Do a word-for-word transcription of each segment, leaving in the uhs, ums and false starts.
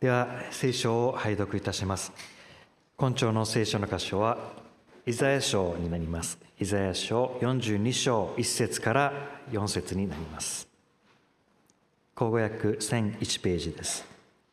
では、聖書を拝読いたします。今朝の聖書の箇所は、イザヤ書になります。イザヤ書よんじゅうに章いち節からよん節になります。口語訳せんいちページです。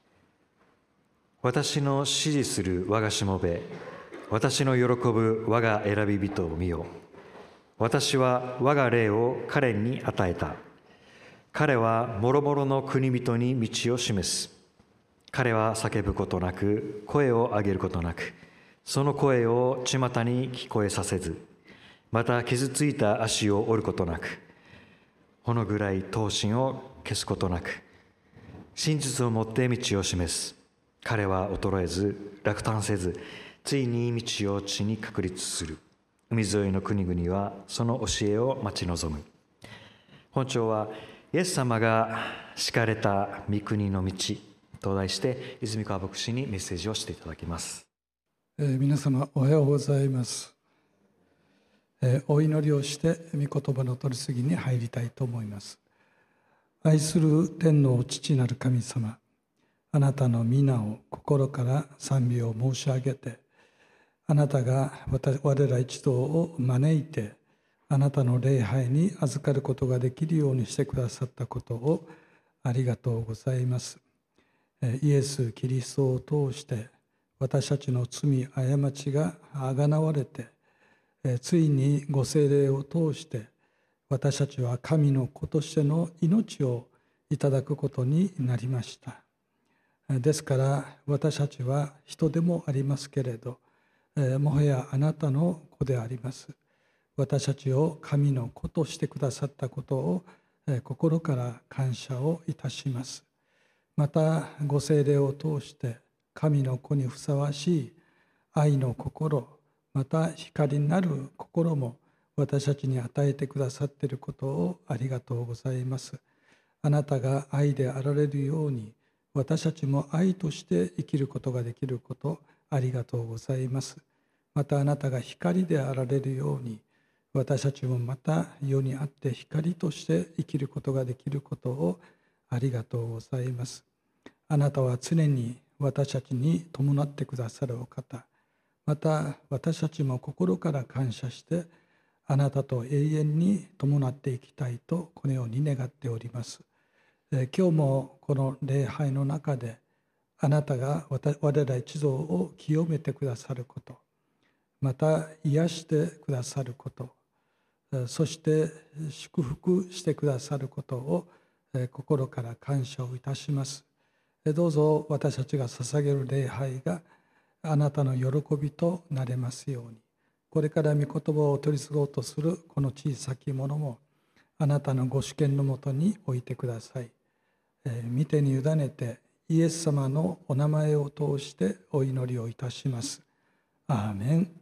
私の支持する我がしもべ、私の喜ぶ我が選び人を見よ。私は我が霊を彼に与えた。彼はもろもろの国人に道を示す。彼は叫ぶことなく、声を上げることなく、その声を巷に聞こえさせず、また傷ついた足を折ることなく、ほの暗い闘心を消すことなく、真実をもって道を示す。彼は衰えず、落胆せず、ついに道を地に確立する。海沿いの国々はその教えを待ち望む。本朝は、イエス様が敷かれた御国の道と題して、泉川牧師にメッセージをしていただきます。 えー、皆様おはようございます。えー、お祈りをして御言葉の取り次ぎに入りたいと思います。愛する天の父なる神様、あなたの皆を心から賛美を申し上げて、あなたが我ら一同を招いて、あなたの礼拝に預かることができるようにしてくださったことをありがとうございます。イエス・キリストを通して私たちの罪、過ちがあがなわれて、ついにご聖霊を通して私たちは神の子としての命をいただくことになりました。ですから私たちは人でもありますけれど、もはやあなたの子であります。私たちを神の子としてくださったことを心から感謝をいたします。またご聖霊を通して神の子にふさわしい愛の心、また光になる心も私たちに与えてくださっていることをありがとうございます。あなたが愛であられるように私たちも愛として生きることができることありがとうございます。またあなたが光であられるように私たちもまた世にあって光として生きることができることをありがとうございます。あなたは常に私たちに伴ってくださるお方、また私たちも心から感謝してあなたと永遠に伴っていきたいとこのように願っております。今日もこの礼拝の中であなたが我ら一同を清めてくださること、また癒してくださること、そして祝福してくださることを心から感謝をいたします。どうぞ私たちが捧げる礼拝があなたの喜びとなれますように、これから御言葉を取り継ごうとするこの小さきものもあなたのご主権のもとに置いてください。御手に委ねてイエス様のお名前を通してお祈りをいたします。アーメン。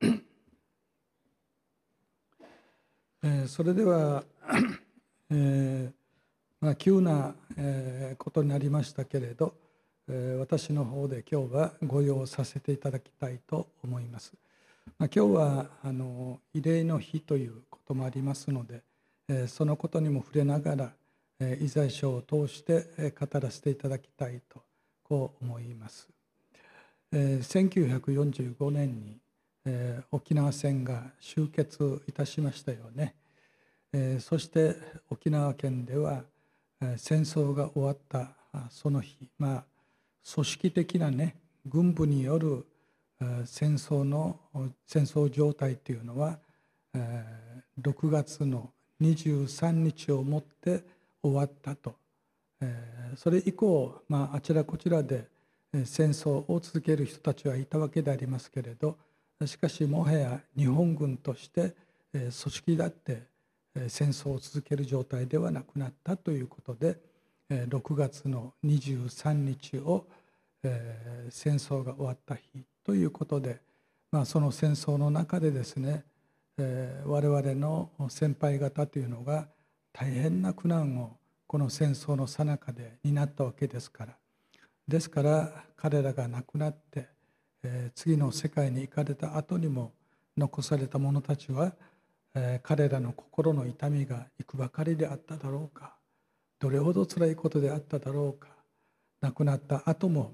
それでは、えーまあ、急な、えー、ことになりましたけれど、えー、私の方で今日はご用させていただきたいと思います。まあ、今日はあの慰霊の日ということもありますので、えー、そのことにも触れながら、えー、イザヤ書を通して語らせていただきたいとこう思います。えー、せんきゅうひゃくよんじゅうごねんにえー、沖縄戦が終結いたしましたよね。えー、そして沖縄県では、えー、戦争が終わったその日、まあ、組織的なね軍部による、えー、戦争の戦争状態というのは、えー、ろくがつのにじゅうさんにちをもって終わったと、えー、それ以降、まあ、あちらこちらで戦争を続ける人たちはいたわけでありますけれど、しかしもはや日本軍として組織だって戦争を続ける状態ではなくなったということで、ろくがつのにじゅうさんにちを戦争が終わった日ということで、まあ、その戦争の中でですね、我々の先輩方というのが大変な苦難をこの戦争の最中で担ったわけですから、ですから彼らが亡くなって次の世界に行かれた後にも残された者たちは、えー、彼らの心の痛みがいくばかりであっただろうか、どれほど辛いことであっただろうか、亡くなった後も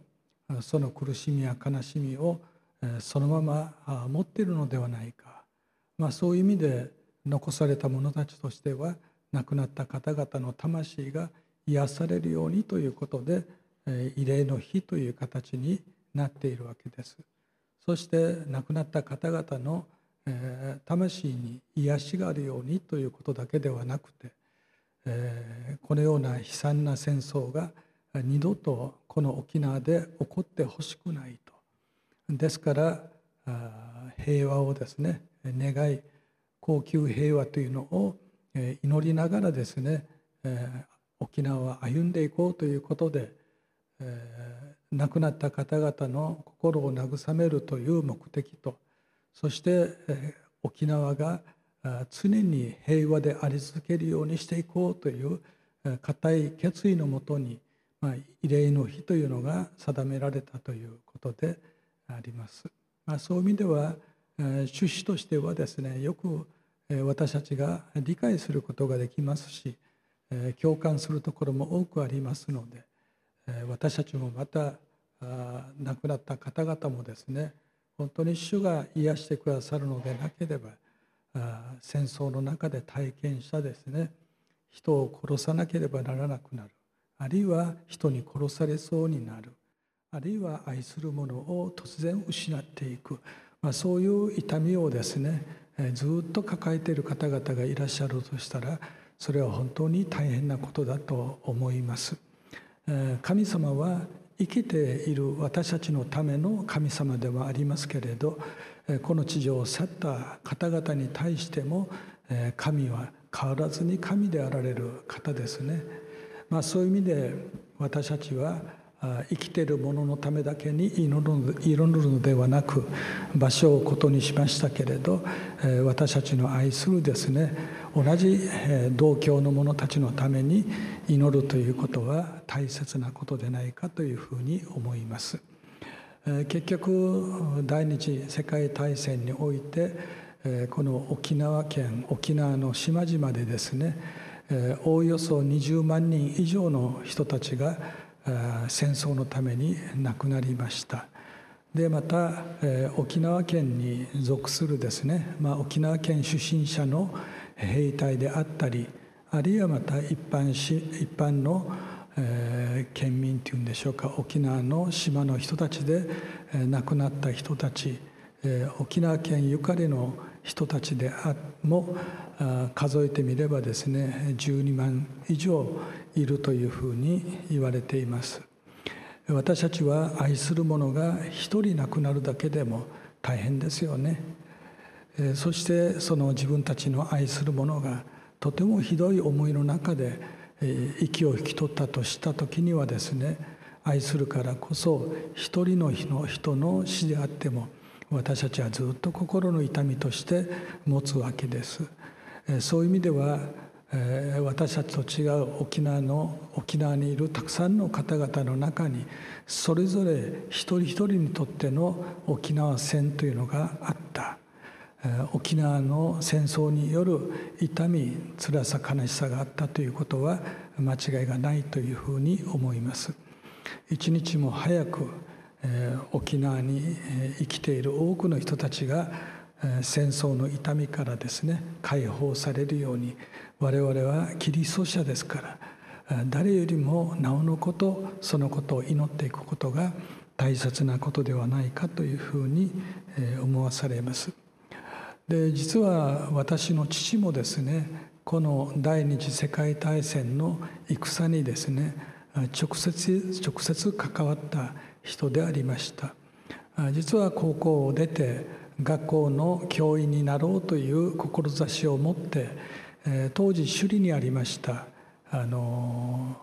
その苦しみや悲しみをそのまま持っているのではないか、まあ、そういう意味で残された者たちとしては亡くなった方々の魂が癒されるようにということで慰霊の日という形になっているわけです。そして亡くなった方々の魂に癒しがあるようにということだけではなくて、このような悲惨な戦争が二度とこの沖縄で起こってほしくないと。ですから平和をですね願い、恒久平和というのを祈りながらですね沖縄は歩んでいこうということで、亡くなった方々の心を慰めるという目的と、そして沖縄が常に平和であり続けるようにしていこうという固い決意のもとに、まあ、慰霊の日というのが定められたということであります。まあ、そういう意味では趣旨としてはですね、よく私たちが理解することができますし、共感するところも多くありますので、私たちもまた亡くなった方々もですね、本当に主が癒してくださるのでなければ、戦争の中で体験したですね、人を殺さなければならなくなる、あるいは人に殺されそうになる、あるいは愛するものを突然失っていく、まあ、そういう痛みをですねずっと抱えている方々がいらっしゃるとしたら、それは本当に大変なことだと思います。神様は生きている私たちのための神様ではありますけれど、この地上を去った方々に対しても神は変わらずに神であられる方ですね。まあ、そういう意味で私たちは生きている者のためだけに祈るのではなく、場所をことにしましたけれど、私たちの愛するですね同じ同郷の者たちのために祈るということは大切なことでないかというふうに思います。結局第二次世界大戦においてこの沖縄県沖縄の島々でですねおおよそにじゅうまんにん以上の人たちが戦争のために亡くなりました。でまた沖縄県に属するですね、まあ、沖縄県出身者の兵隊であったり、あるいはまた一般し一般の、えー、県民というんでしょうか、沖縄の島の人たちで、えー、亡くなった人たち、えー、沖縄県ゆかりの人たちであもあ数えてみればですねじゅうにまん以上いるというふうに言われています。私たちは愛する者が一人亡くなるだけでも大変ですよね。そしてその自分たちの愛する者がとてもひどい思いの中で息を引き取ったとした時にはですね、愛するからこそ一人の人の死であっても私たちはずっと心の痛みとして持つわけです。そういう意味では私たちと違う沖縄の沖縄にいるたくさんの方々の中にそれぞれ一人一人にとっての沖縄戦というのがあった。沖縄の戦争による痛み、辛さ、悲しさがあったということは間違いがないというふうに思います。一日も早く沖縄に生きている多くの人たちが戦争の痛みからですね解放されるように、我々はキリスト者ですから誰よりもなおのことそのことを祈っていくことが大切なことではないかというふうに思わされます。で実は私の父もですねこの第二次世界大戦の戦にですね直接直接関わった人でありました。実は高校を出て学校の教員になろうという志を持って当時首里にありましたあの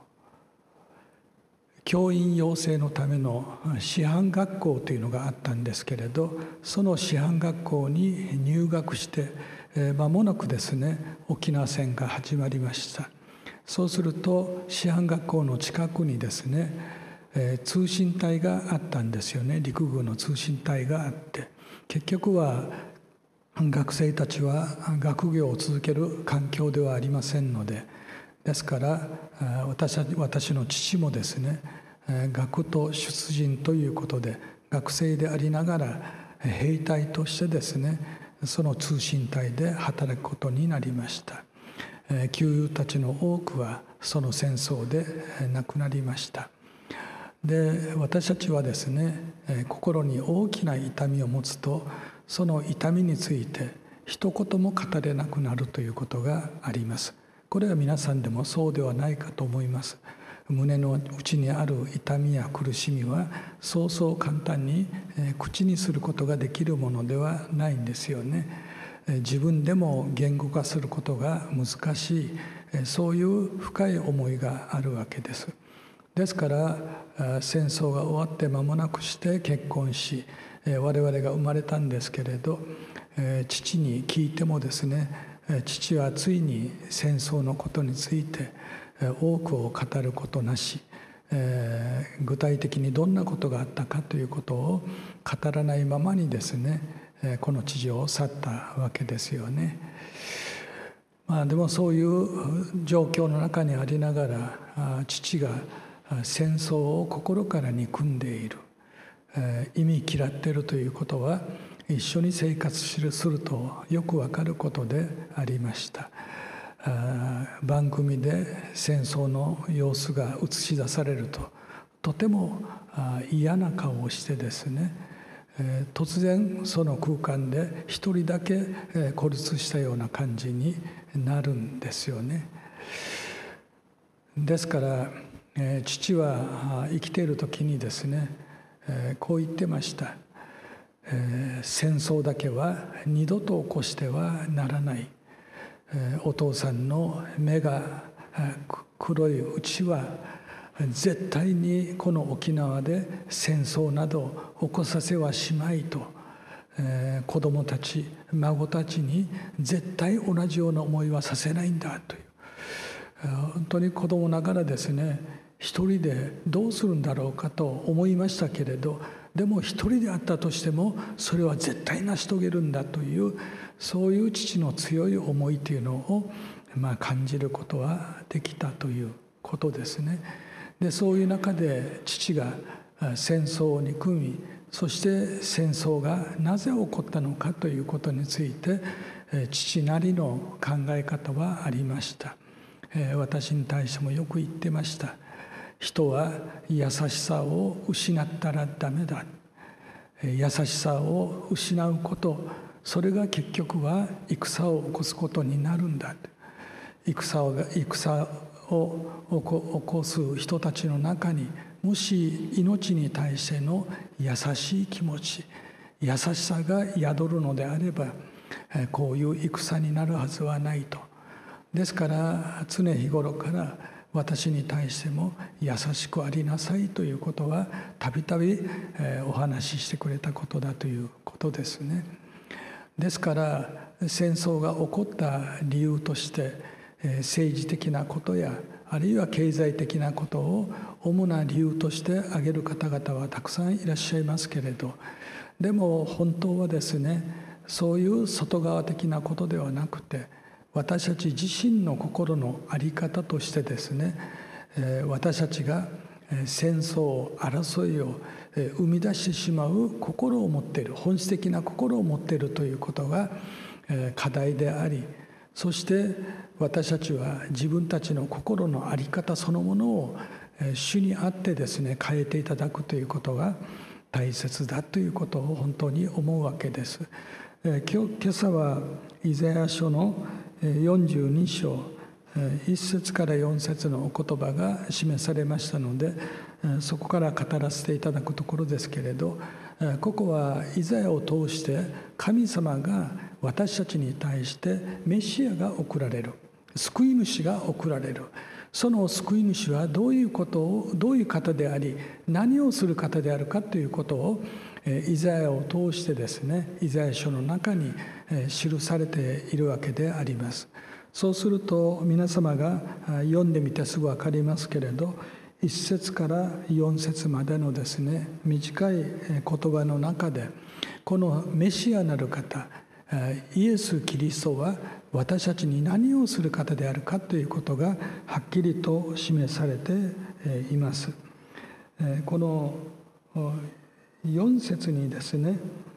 教員養成のための師範学校というのがあったんですけれど、その師範学校に入学して間もなくですね沖縄戦が始まりました。そうすると師範学校の近くにですね通信隊があったんですよね。陸軍の通信隊があって、結局は学生たちは学業を続ける環境ではありませんので、ですから私私の父もですね学徒出陣ということで学生でありながら兵隊としてですね、その通信隊で働くことになりました。旧友たちの多くはその戦争で亡くなりました。で、私たちはですね、心に大きな痛みを持つと、その痛みについて一言も語れなくなるということがあります。これは皆さんでもそうではないかと思います。胸の内にある痛みや苦しみはそうそう簡単に口にすることができるものではないんですよね。自分でも言語化することが難しい、そういう深い思いがあるわけです。ですから戦争が終わって間もなくして結婚し、我々が生まれたんですけれど、父に聞いてもですね、父はついに戦争のことについて多くを語ることなし、具体的にどんなことがあったかということを語らないままにですね、この地上を去ったわけですよね。まあ、でもそういう状況の中にありながら、父が戦争を心から憎んでいる、意味嫌っているということは一緒に生活するとよくわかることでありました。番組で戦争の様子が映し出されると、とても嫌な顔をしてですね、突然その空間で一人だけ孤立したような感じになるんですよね。ですから父は生きている時にですね、こう言ってました。戦争だけは二度と起こしてはならない。お父さんの目が黒いうちは絶対にこの沖縄で戦争など起こさせはしまいと、子供たち孫たちに絶対同じような思いはさせないんだという、本当に子供ながらですね、一人でどうするんだろうかと思いましたけれど、でも一人であったとしてもそれは絶対成し遂げるんだという、そういう父の強い思いというのを、まあ、感じることはできたということですね。で、そういう中で父が戦争を憎み、そして戦争がなぜ起こったのかということについて父なりの考え方はありました。私に対してもよく言ってました。人は優しさを失ったらダメだ。優しさを失うこと、それが結局は戦を起こすことになるんだ。戦を戦を起こす人たちの中に、もし命に対しての優しい気持ち、優しさが宿るのであれば、こういう戦になるはずはないと。ですから常日頃から私に対しても優しくありなさいということはたびたびお話ししてくれたことだということですね。ですから戦争が起こった理由として政治的なことやあるいは経済的なことを主な理由として挙げる方々はたくさんいらっしゃいますけれど、でも本当はですね、そういう外側的なことではなくて、私たち自身の心の在り方としてですね、私たちが戦争、争いを生み出してしまう心を持っている、本質的な心を持っているということが課題であり、そして私たちは自分たちの心の在り方そのものを主にあってですね、変えていただくということが大切だということを本当に思うわけです。今日、今朝はイザヤ書のよんじゅうに章いっ節からよん節のお言葉が示されましたので、そこから語らせていただくところですけれど、ここはイザヤを通して神様が私たちに対してメシアが送られる、救い主が送られる、その救い主はどういうことを、どういう方であり何をする方であるかということをイザヤを通してですね、イザヤ書の中に記されているわけであります。そうすると皆様が読んでみてすぐ分かりますけれど、いっ節からよん節までのですね、短い言葉の中で、このメシアなる方、イエス・キリストは私たちに何をする方であるかということがはっきりと示されています。 このよん節にですね、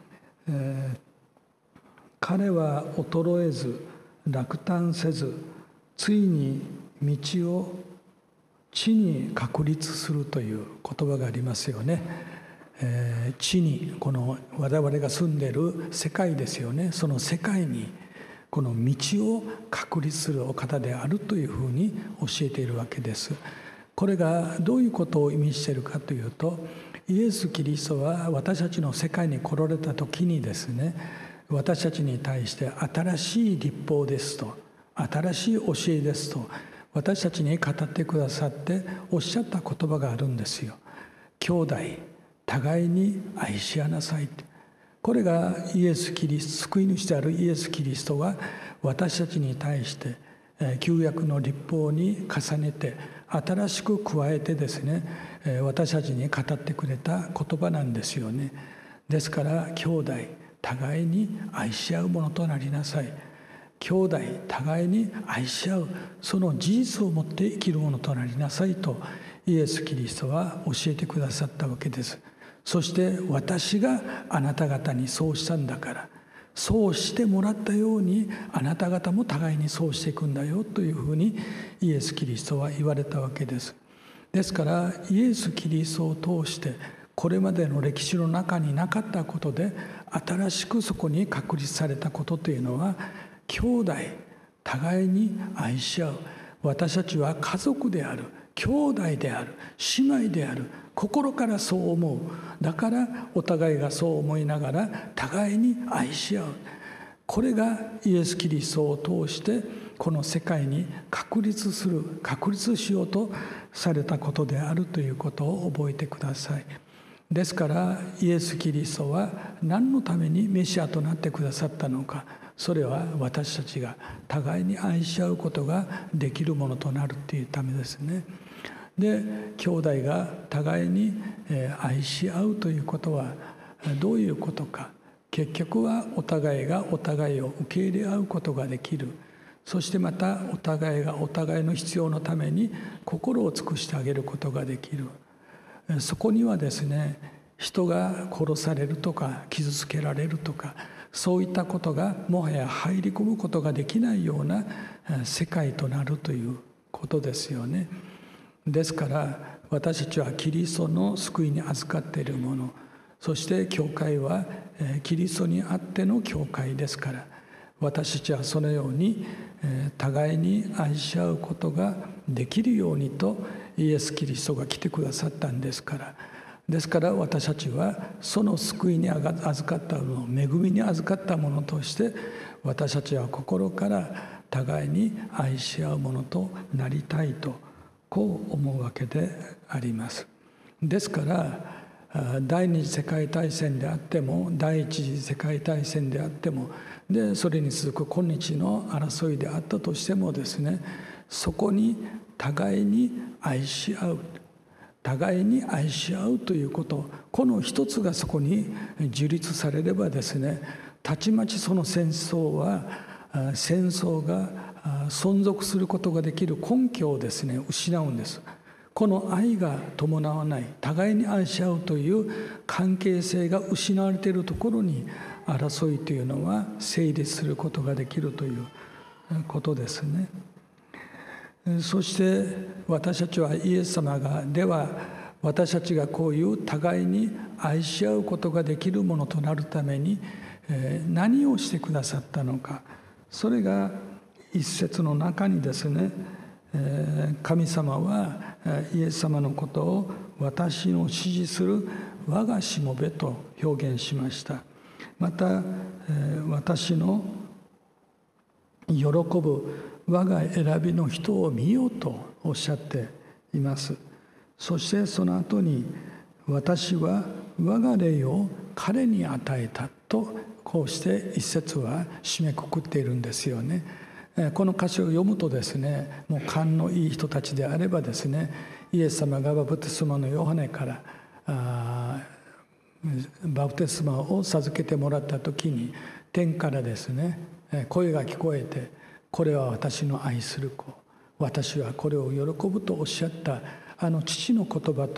彼は衰えず落胆せず、ついに道を地に確立するという言葉がありますよね。えー、地に、この我々が住んでいる世界ですよね。その世界にこの道を確立するお方であるというふうに教えているわけです。これがどういうことを意味しているかというと、イエス・キリストは私たちの世界に来られた時にですね、私たちに対して新しい律法ですと、新しい教えですと、私たちに語ってくださっておっしゃった言葉があるんですよ。兄弟互いに愛し合いなさい。これがイエス・キリスト、救い主であるイエス・キリストが私たちに対して旧約の律法に重ねて新しく加えてですね、私たちに語ってくれた言葉なんですよね。ですから兄弟互いに愛し合うものとなりなさい。兄弟互いに愛し合う、その事実をもって生きるものとなりなさいとイエス・キリストは教えてくださったわけです。そして私があなた方にそうしたんだから、そうしてもらったようにあなた方も互いにそうしていくんだよというふうにイエス・キリストは言われたわけです。ですからイエス・キリストを通してこれまでの歴史の中になかったことで新しくそこに確立されたことというのは、兄弟互いに愛し合う、私たちは家族である、兄弟である、姉妹である、心からそう思う。だからお互いがそう思いながら互いに愛し合う。これがイエス・キリストを通してこの世界に確立する、確立しようとされたことであるということを覚えてください。ですからイエス・キリストは何のためにメシアとなってくださったのか、それは私たちが互いに愛し合うことができるものとなるというためですね。で、兄弟が互いに愛し合うということはどういうことか。結局はお互いがお互いを受け入れ合うことができる。そしてまたお互いがお互いの必要のために心を尽くしてあげることができる。そこにはですね、人が殺されるとか傷つけられるとか、そういったことがもはや入り込むことができないような世界となるということですよね。ですから私たちはキリストの救いに預かっているもの、そして教会はキリストにあっての教会ですから、私たちはそのように互いに愛し合うことができるようにとイエス・キリストが来てくださったんですから、ですから私たちはその救いに預かったもの、恵みに預かったものとして私たちは心から互いに愛し合うものとなりたいとこう思うわけであります。ですから第二次世界大戦であっても第一次世界大戦であってもでそれに続く今日の争いであったとしてもですね、そこに互いに愛し合う、互いに愛し合うということ、この一つがそこに樹立されればですね、たちまちその戦争は戦争が存続することができる根拠をですね失うんです。この愛が伴わない、互いに愛し合うという関係性が失われているところに争いというのは成立することができるということですね。そして私たちはイエス様が、では私たちがこういう互いに愛し合うことができるものとなるために何をしてくださったのか、それが一節の中にですね、神様はイエス様のことを私の支持する我がしもべと表現しました。また私の喜ぶ我が選びの人を見ようとおっしゃっています。そしてその後に私は我が霊を彼に与えたと、こうして一節は締めくくっているんですよね。この歌詞を読むとですね、もう勘のいい人たちであればですね、イエス様がバプテスマのヨハネからバプテスマを授けてもらった時に天からですね声が聞こえて、これは私の愛する子、私はこれを喜ぶとおっしゃったあの父の言葉と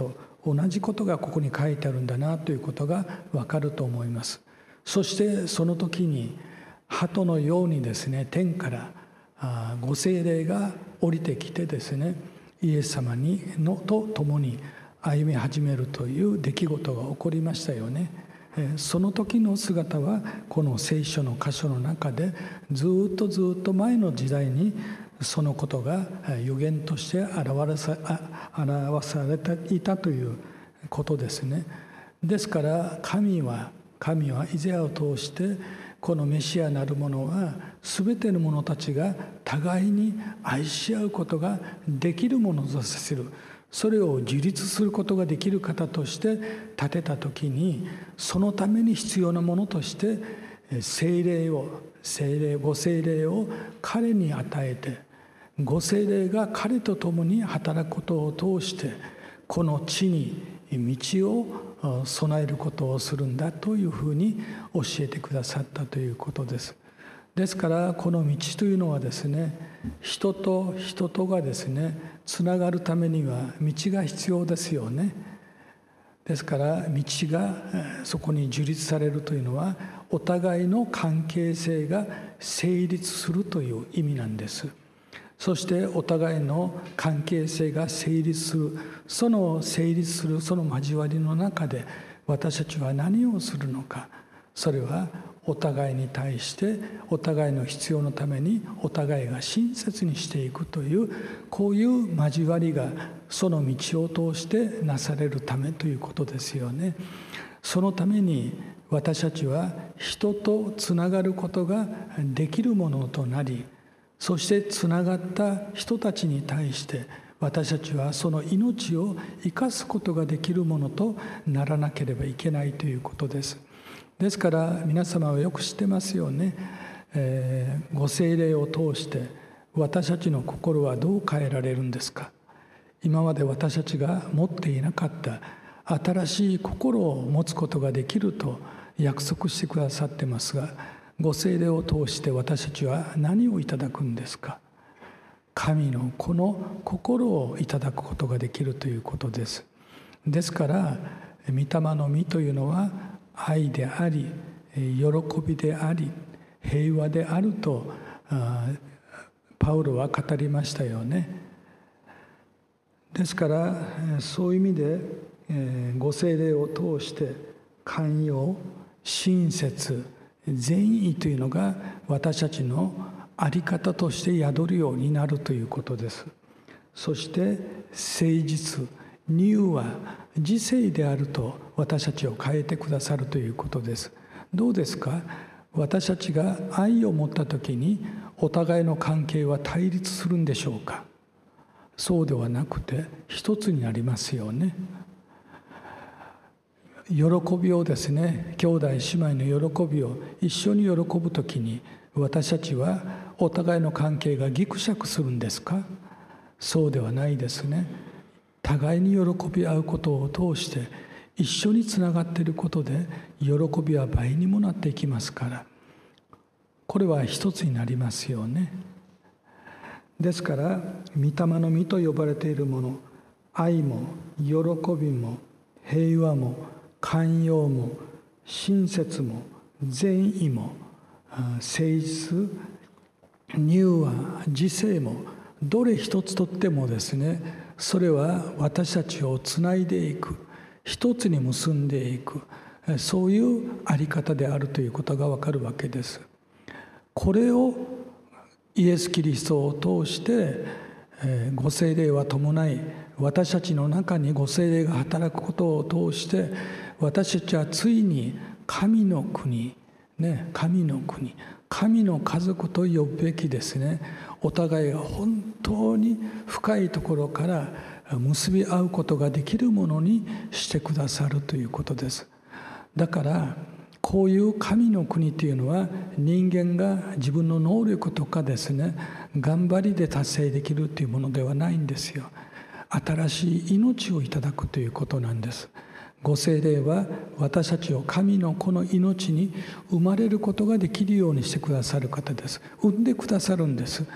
同じことがここに書いてあるんだなということがわかると思います。そしてその時に鳩のようにですね、天からご聖霊が降りてきてですね、イエス様にのと共に歩み始めるという出来事が起こりましたよね。その時の姿はこの聖書の箇所の中でずっとずっと前の時代にそのことが予言として表さ、表されていたということですね。ですから神は神はイザヤを通してこのメシアなるものは全ての者たちが互いに愛し合うことができるものとさせる、それを自立することができる方として立てた時に、そのために必要なものとして聖霊を聖霊ご聖霊を彼に与えて、ご聖霊が彼と共に働くことを通してこの地に道を備えることをするんだというふうに教えてくださったということです。ですからこの道というのはですね、人と人とがですねつながるためには道が必要ですよね。ですから道がそこに樹立されるというのはお互いの関係性が成立するという意味なんです。そしてお互いの関係性が成立する、その成立するその交わりの中で私たちは何をするのか、それはお互いに対してお互いの必要のためにお互いが親切にしていくという、こういう交わりがその道を通してなされるためということですよね。そのために私たちは人とつながることができるものとなり、そしてつながった人たちに対して私たちはその命を生かすことができるものとならなければいけないということです。ですから皆様はよく知ってますよね、えー、ご聖霊を通して私たちの心はどう変えられるんですか。今まで私たちが持っていなかった新しい心を持つことができると約束してくださってますが、ご聖霊を通して私たちは何をいただくんですか。神のこの心をいただくことができるということです。ですから御霊の実というのは愛であり、喜びであり、平和であるとパウロは語りましたよね。ですからそういう意味でご聖霊を通して寛容、親切、善意というのが私たちの在り方として宿るようになるということです。そして誠実、柔和、自制であると私たちを変えてくださるということです。どうですか。私たちが愛を持った時にお互いの関係は対立するんでしょうか。そうではなくて一つになりますよね。喜びをですね、兄弟姉妹の喜びを一緒に喜ぶときに私たちはお互いの関係がぎくしゃくするんですか。そうではないですね。互いに喜び合うことを通して一緒につながっていることで喜びは倍にもなっていきますから、これは一つになりますよね。ですから御霊の実と呼ばれているもの、愛も喜びも平和も寛容も親切も善意も誠実、柔和、自制もどれ一つとってもですね、それは私たちをつないでいく、一つに結んでいく、そういうあり方であるということがわかるわけです。これをイエス・キリストを通してご聖霊は伴い、私たちの中にご聖霊が働くことを通して私たちはついに神の国、ね、神の国、神の家族と呼ぶべきですね、お互いが本当に深いところから結び合うことができるものにしてくださるということです。だからこういう神の国というのは人間が自分の能力とかですね、頑張りで達成できるというものではないんですよ。新しい命をいただくということなんです。ご聖霊は私たちを神のこの命に生まれることができるようにしてくださる方です。産んでくださるんです。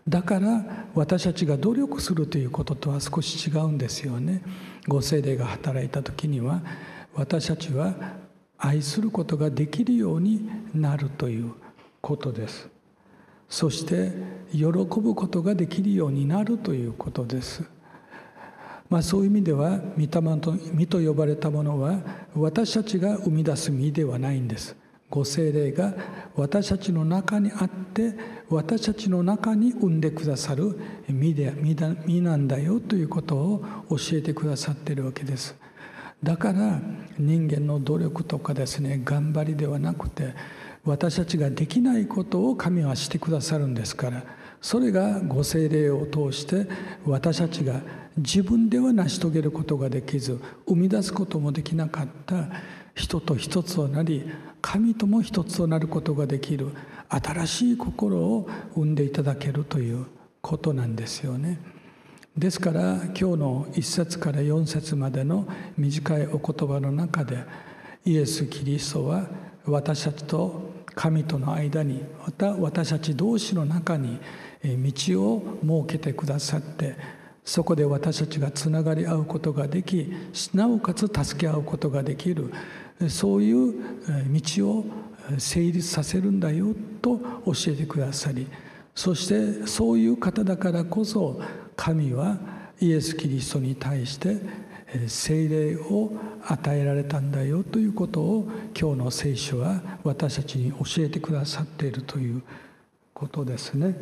だから私たちが努力するということとは少し違うんですよね。ご聖霊が働いた時には私たちは愛することができるようになるということです。そして喜ぶことができるようになるということです。まあ、そういう意味では御霊と御と呼ばれたものは私たちが生み出す身ではないんです。ご聖霊が私たちの中にあって私たちの中に生んでくださる身で身なんだよということを教えてくださっているわけです。だから人間の努力とかですね、頑張りではなくて私たちができないことを神はしてくださるんですから、それがご聖霊を通して私たちが自分では成し遂げることができず生み出すこともできなかった人と一つとなり神とも一つとなることができる新しい心を生んでいただけるということなんですよね。ですから今日のいっ節からよん節までの短いお言葉の中でイエス・キリストは私たちと神との間にまた私たち同士の中に道を設けてくださって、そこで私たちがつながり合うことができなおかつ助け合うことができる、そういう道を成立させるんだよと教えてくださり、そしてそういう方だからこそ神はイエス・キリストに対して聖霊を与えられたんだよということを今日の聖書は私たちに教えてくださっているということですね。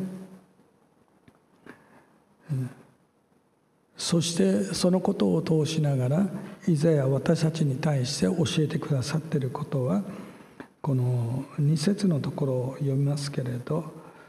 そしてそのことを通しながらイザヤ私たちに対して教えてくださっていることは、このに節のところを読みますけれど、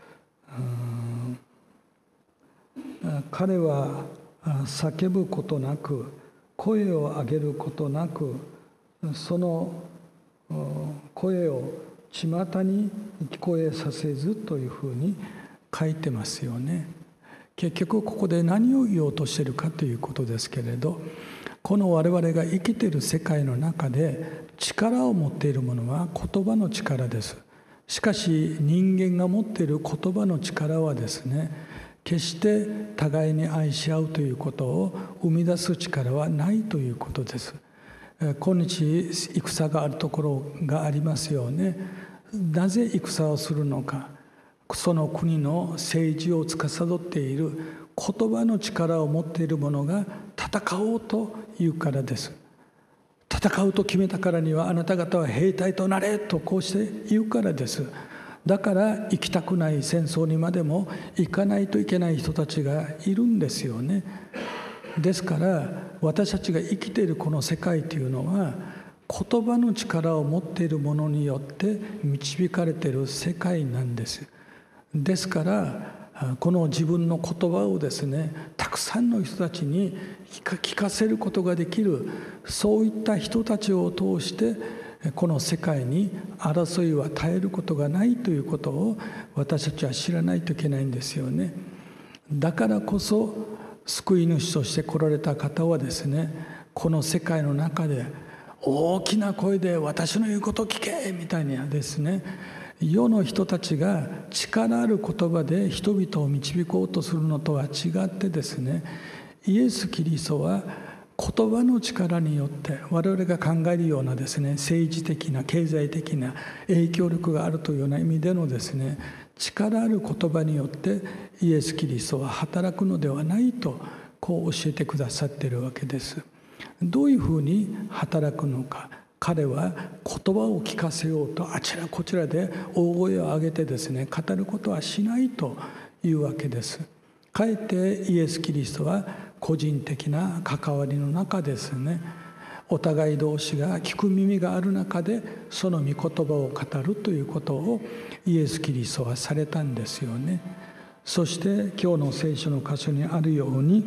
彼は叫ぶことなく声を上げることなくその声を巷に聞こえさせずというふうに書いてますよね。結局ここで何を言おうとしているかということですけれど、この我々が生きている世界の中で力を持っているものは言葉の力です。しかし人間が持っている言葉の力はですね、決して互いに愛し合うということを生み出す力はないということです。今日戦があるところがありますよね。なぜ戦をするのか。その国の政治を司っている言葉の力を持っている者が戦おうというからです。戦うと決めたからにはあなた方は兵隊となれとこうして言うからです。だから行きたくない戦争にまでも行かないといけない人たちがいるんですよね。ですから私たちが生きているこの世界というのは言葉の力を持っている者によって導かれている世界なんです。ですからこの自分の言葉をですね、たくさんの人たちに聞かせることができる、そういった人たちを通してこの世界に争いは絶えることがないということを私たちは知らないといけないんですよね。だからこそ救い主として来られた方はですね、この世界の中で大きな声で私の言うことを聞けみたいなですね、世の人たちが力ある言葉で人々を導こうとするのとは違ってですね、イエス・キリストは言葉の力によって我々が考えるようなですね、政治的な経済的な影響力があるというような意味でのですね、力ある言葉によってイエス・キリストは働くのではないとこう教えてくださっているわけです。どういうふうに働くのか。彼は言葉を聞かせようとあちらこちらで大声を上げてですね、語ることはしないというわけです。かえってイエス・キリストは個人的な関わりの中ですね、お互い同士が聞く耳がある中でその御言葉を語るということをイエス・キリストはされたんですよね。そして今日の聖書の箇所にあるように、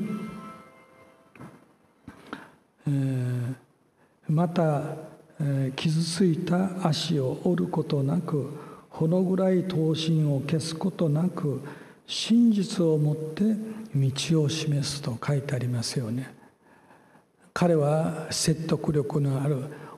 えー、また傷ついた足を折ることなく、ほのぐらい刀身を消すことなく、真実をもって道を示すと書いてありますよね。彼は説得力のある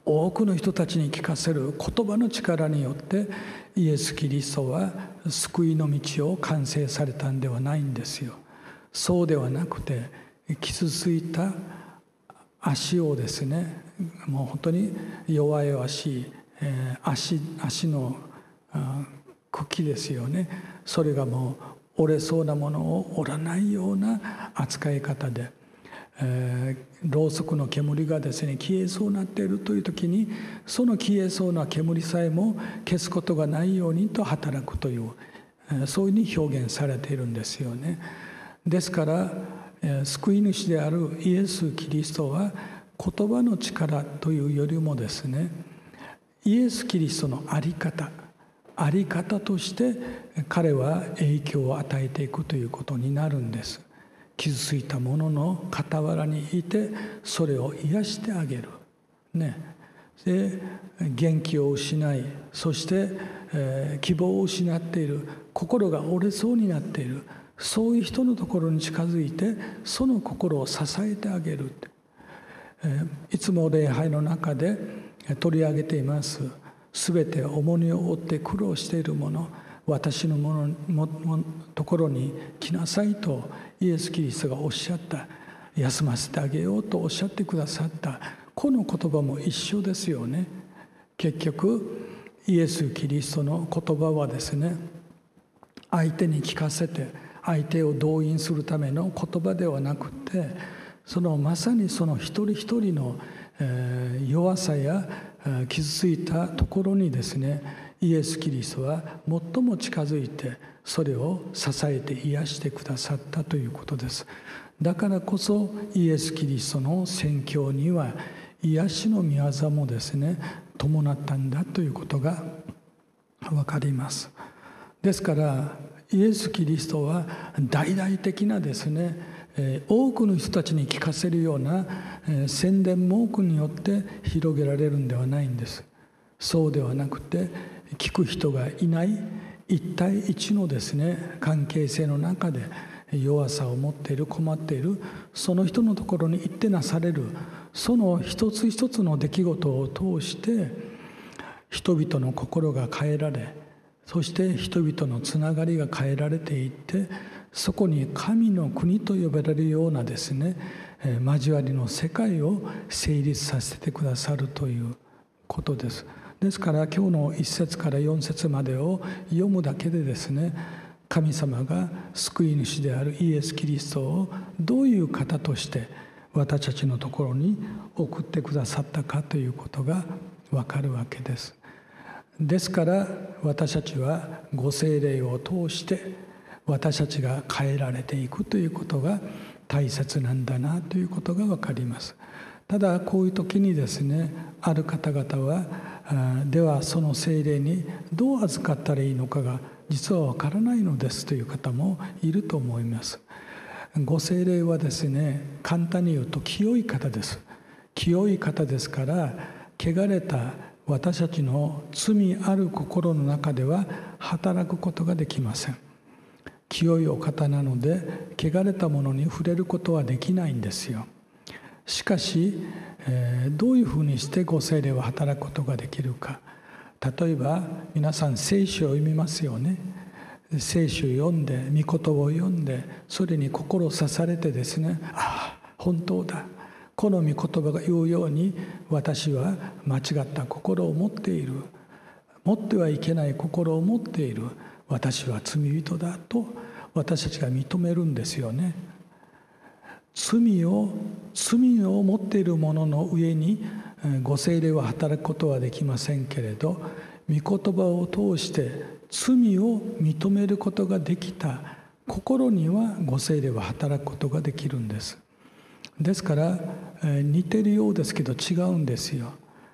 多くの人たちに聞かせる言葉の力によってイエス・キリストは救いの道を完成されたんではないんですよ。そうではなくて、傷ついた足をですね、もう本当に弱々しい、えー、足、足の茎ですよね。それがもう折れそうなものを折らないような扱い方で、えー、ろうそくの煙がですね消えそうになっているという時に、その消えそうな煙さえも消すことがないようにと働くという、えー、そういうふうに表現されているんですよね。ですから、えー、救い主であるイエス・キリストは言葉の力というよりもですね、イエス・キリストの在り方在り方として彼は影響を与えていくということになるんです。傷ついたものの傍らにいてそれを癒してあげる、ね、で元気を失い、そして、えー、希望を失っている、心が折れそうになっている、そういう人のところに近づいてその心を支えてあげる、えー、いつも礼拝の中で取り上げています。すべて重荷を負って苦労している者、私のものももところに来なさいとイエス・キリストがおっしゃった。休ませてあげようとおっしゃってくださった。この言葉も一緒ですよね。結局イエス・キリストの言葉はですね、相手に聞かせて相手を動員するための言葉ではなくて、そのまさにその一人一人の弱さや傷ついたところにですね、イエス・キリストは最も近づいてそれを支えて癒してくださったということです。だからこそイエス・キリストの宣教には癒しの御業もですね伴ったんだということが分かります。ですからイエス・キリストは大々的なですね、多くの人たちに聞かせるような宣伝文句によって広げられるんではないんです。そうではなくて、聞く人がいない一対一のですね関係性の中で弱さを持っている、困っているその人のところに行ってなされる、その一つ一つの出来事を通して人々の心が変えられ、そして人々のつながりが変えられていって、そこに神の国と呼ばれるようなですね交わりの世界を成立させてくださるということです。ですから今日のいっ節からよん節までを読むだけでですね、神様が救い主であるイエス・キリストをどういう方として私たちのところに送ってくださったかということがわかるわけです。ですから私たちはご聖霊を通して私たちが変えられていくということが大切なんだなということがわかります。ただこういう時にですね、ある方々はではその聖霊にどう預かったらいいのかが実はわからないのですという方もいると思います。ご聖霊はですね、簡単に言うと清い方です。清い方ですから、汚れた私たちの罪ある心の中では働くことができません。清いお方なので汚れたものに触れることはできないんですよ。しかし、えー、どういうふうにしてご聖霊は働くことができるか。例えば皆さん聖書を読みますよね。聖書を読んで御言葉を読んで、それに心を刺されてですね、ああ本当だ、この御言葉が言うように私は間違った心を持っている、持ってはいけない心を持っている、私は罪人だと私たちが認めるんですよね。罪を罪を持っている者の上にご聖霊は働くことはできませんけれど、御言葉を通して罪を認めることができた心にはご聖霊は働くことができるんです。ですから似てるようですけど違うんですよ。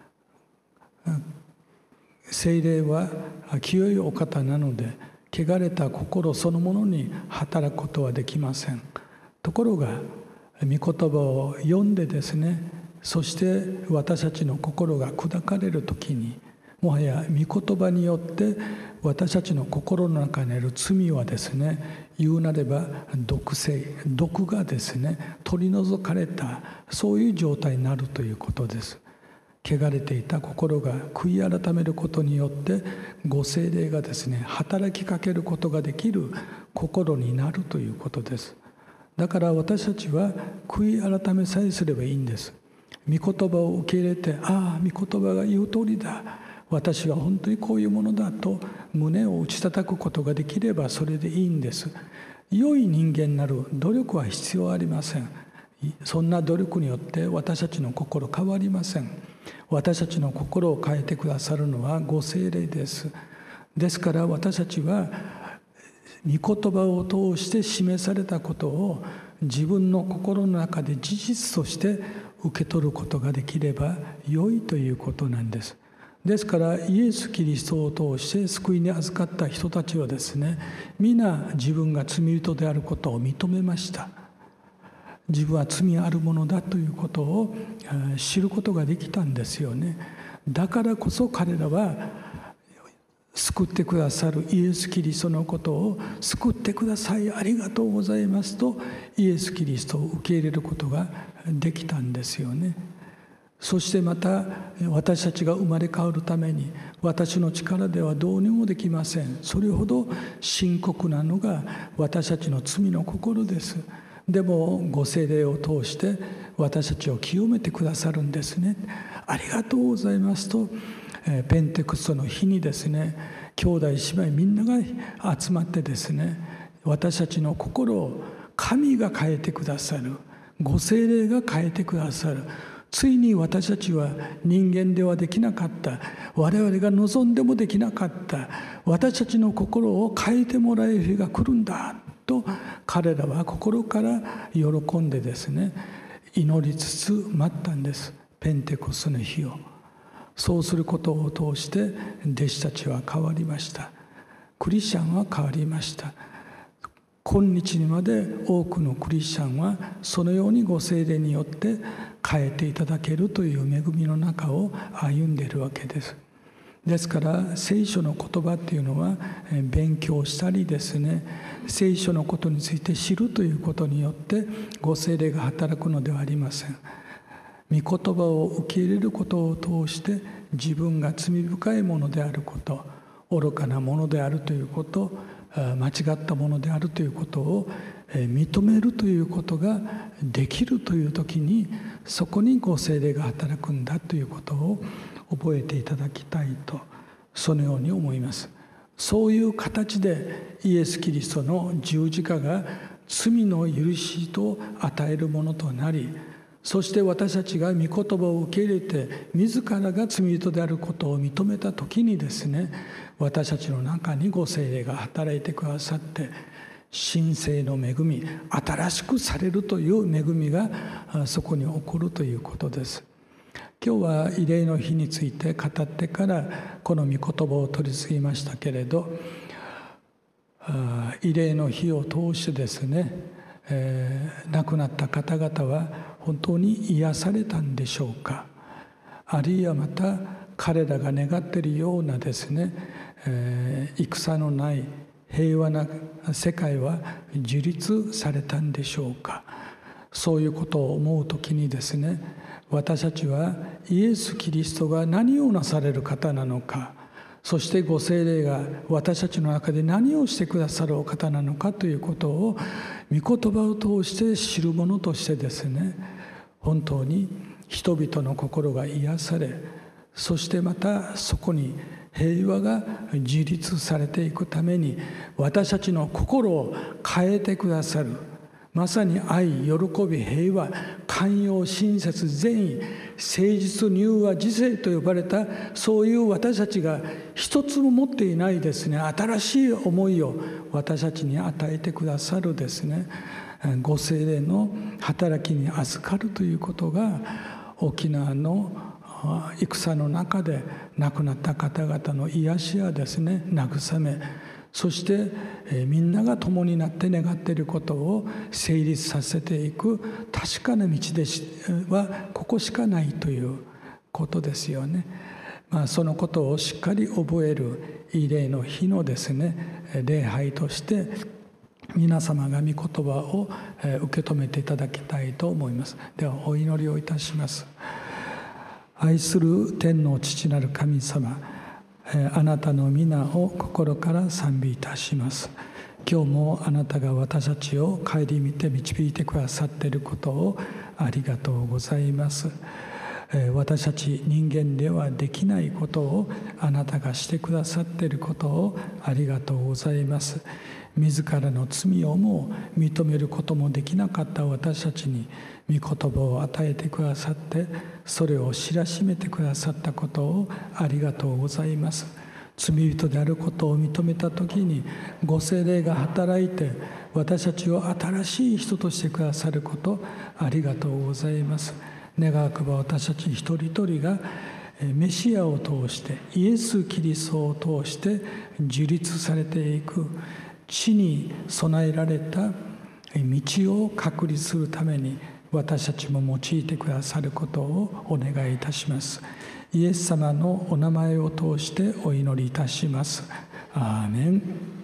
聖霊は清いお方なので汚れた心そのものに働くことはできません。ところが御言葉を読んでですね、そして私たちの心が砕かれるときに、もはや御言葉によって私たちの心の中にある罪はですね、言うなれば毒性、毒がですね取り除かれた、そういう状態になるということです。 汚れていた心が悔い改めることによってご聖霊がですね働きかけることができる心になるということです。だから私たちは悔い改めさえすればいいんです。御言葉を受け入れて、ああ御言葉が言う通りだ、私は本当にこういうものだと胸を打ち叩くことができればそれでいいんです。良い人間になる努力は必要ありません。そんな努力によって私たちの心変わりません。私たちの心を変えてくださるのはご聖霊です。ですから私たちは御言葉を通して示されたことを自分の心の中で事実として受け取ることができれば良いということなんです。ですからイエス・キリストを通して救いに預かった人たちはですね、皆自分が罪人であることを認めました。自分は罪あるものだということを知ることができたんですよね。だからこそ彼らは救ってくださるイエス・キリストのことを救ってください、ありがとうございますとイエス・キリストを受け入れることができたんですよね。そしてまた私たちが生まれ変わるために私の力ではどうにもできません。それほど深刻なのが私たちの罪の心です。でもご聖霊を通して私たちを清めてくださるんですね。ありがとうございますとペンテコステの日にですね、兄弟姉妹みんなが集まってですね、私たちの心を神が変えてくださる、ご聖霊が変えてくださる。ついに私たちは人間ではできなかった、我々が望んでもできなかった私たちの心を変えてもらえる日が来るんだと彼らは心から喜んでですね、祈りつつ待ったんです。ペンテコステの日を。そうすることを通して弟子たちは変わりました。クリスチャンは変わりました。今日にまで多くのクリスチャンはそのようにご聖霊によって変えていただけるという恵みの中を歩んでいるわけです。ですから聖書の言葉っていうのは勉強したりですね、聖書のことについて知るということによってご聖霊が働くのではありません。御言葉を受け入れることを通して自分が罪深いものであること、愚かなものであるということ、間違ったものであるということを認めるということができるという時に、そこにご聖霊が働くんだということを覚えていただきたいと、そのように思います。そういう形でイエス・キリストの十字架が罪の許しと与えるものとなり、そして私たちが御言葉を受け入れて自らが罪人であることを認めた時にですね、私たちの中にご聖霊が働いてくださって神聖の恵み、新しくされるという恵みがそこに起こるということです。今日は慰霊の日について語ってからこの御言葉を取り次ぎましたけれど、慰霊の日を通してですね、えー、亡くなった方々は本当に癒されたんでしょうか。あるいはまた彼らが願っているようなですね、えー、戦のない平和な世界は樹立されたんでしょうか。そういうことを思うときにですね、私たちはイエス・キリストが何をなされる方なのか、そしてご聖霊が私たちの中で何をしてくださるお方なのかということを御言葉を通して知るものとしてですね、本当に人々の心が癒され、そしてまたそこに平和が樹立されていくために私たちの心を変えてくださる、まさに愛、喜び、平和、寛容、親切、善意、誠実、柔和、自制と呼ばれた、そういう私たちが一つも持っていないですね、新しい思いを私たちに与えてくださるですね、ご聖霊の働きに預かるということが、沖縄の戦の中で亡くなった方々の癒しやですね、慰め、そして、えー、みんなが共になって願っていることを成立させていく確かな道でしはここしかないということですよね。まあ、そのことをしっかり覚える慰霊の日のですね、礼拝として皆様が御言葉を受け止めていただきたいと思います。ではお祈りをいたします。 愛する天の父なる神様、あなたの皆を心から賛美いたします。今日もあなたが私たちを顧みて導いてくださっていることをありがとうございます。私たち人間ではできないことをあなたがしてくださっていることをありがとうございます。自らの罪をも認めることもできなかった私たちに御言葉を与えてくださって、それを知らしめてくださったことをありがとうございます。罪人であることを認めたときにご聖霊が働いて私たちを新しい人としてくださることありがとうございます。願わくば私たち一人一人がメシアを通してイエス・キリストを通して樹立されていく地に備えられた道を確立するために私たちも用いてくださることをお願いいたします。イエス様のお名前を通してお祈りいたします。アーメン。